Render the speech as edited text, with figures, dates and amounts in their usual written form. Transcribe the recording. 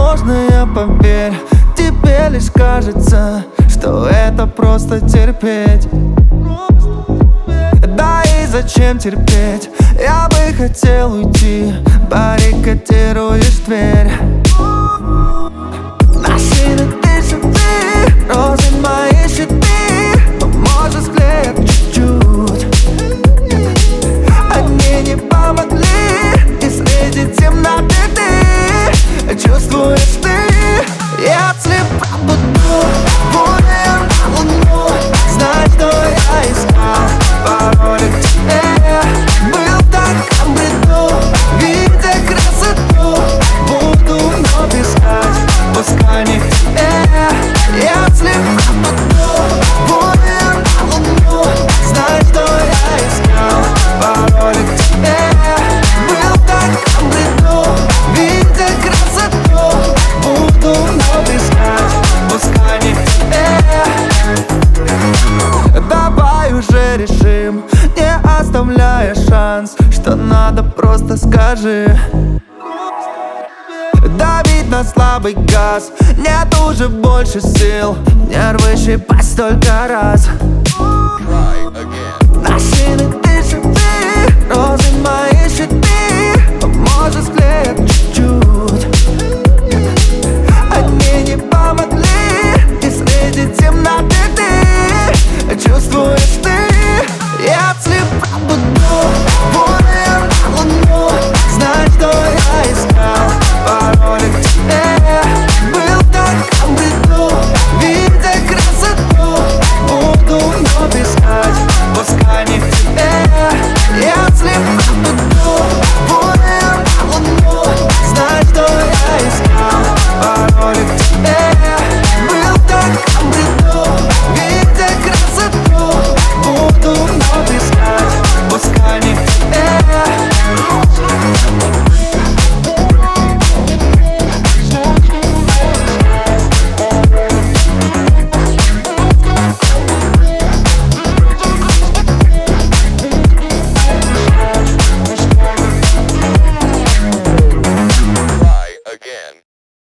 невозможное, поверь. Тебе лишь кажется, что это просто терпеть. Да и зачем терпеть? Я бы хотел уйти, баррикадируешь дверь. Машины дышат ты, розы мои щиты, может склеят чуть-чуть. Они не помогли, и среди темноты ты чувствуешь ты. Я слепо буду, будем на луну. Знай, что я искал пароли к тебе. Был в таком бреду, видя красоту, буду вновь искать, пускай не в тебе. Я слепо буду, будем на луну. Знай, что я искал пароли к тебе. Был в таком бреду, видя красоту, буду вновь искать, пускай не в тебе. Давай уже решим, не оставляя шанс, что надо, просто скажи. Давить на слабый газ, нет уже больше сил, нервы щипать столько раз. Машины дышат ты, розы мои щиты,